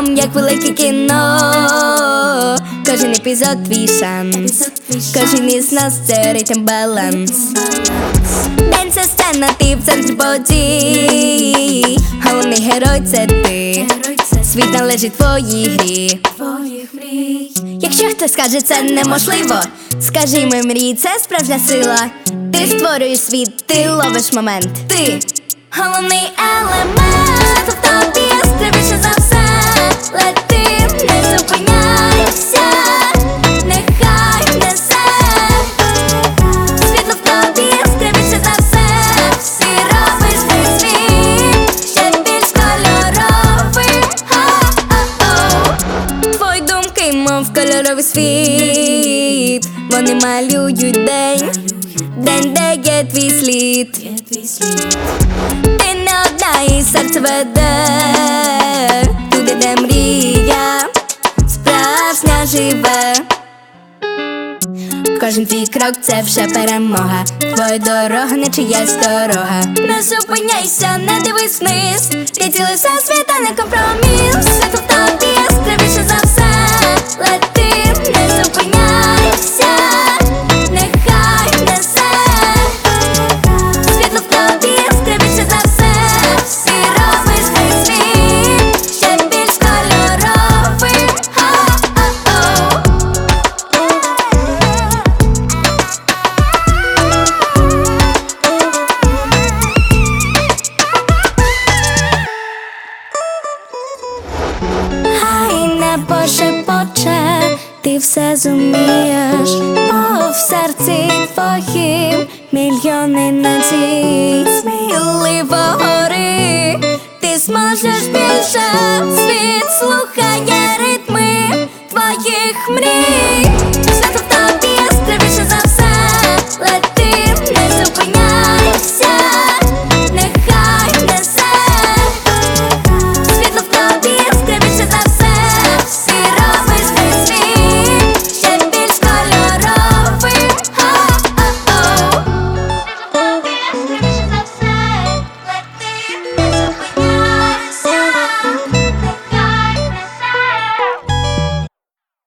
нам, як велике кіно. Кожен епізод твій шанс, кожен із нас це ритм баланс. День це сцена, ти в центрі подій. Головний герой це ти, світ належить твоїй грі. Якщо хтось скаже це неможливо, скажи йому мрій, це справжня сила. Ти створюєш світ, ти ловиш момент. Ти головний елемент, в тобі яскравіше за все. Лети, не зупиняйся, нехай несе. Світло в тобі яскравіше за все. Ти робиш твій світ ще більш кольоровий. Твої думки, мов кольоровий світ. Вони малюють день, день, де є твій слід. Ти не одна і серце веде туди, де мрія справжня живе. Кожен твій крок це вже перемога. Твоя дорога не чиясь дорога. Не зупиняйся, не дивись вниз. Ти цілий всесвіт, а не компроміс. Світло в тобі яскравіше за все. Лети, не зупиняйся, нехай несе. Світло в тобі яскравіше за все. Ти робиш твій світ ще більш кольоровий. Хай небо шепоче, ти все зумієш, бо в серці твоїм мільйони надій. Сміливо гори, ти зможеш більше.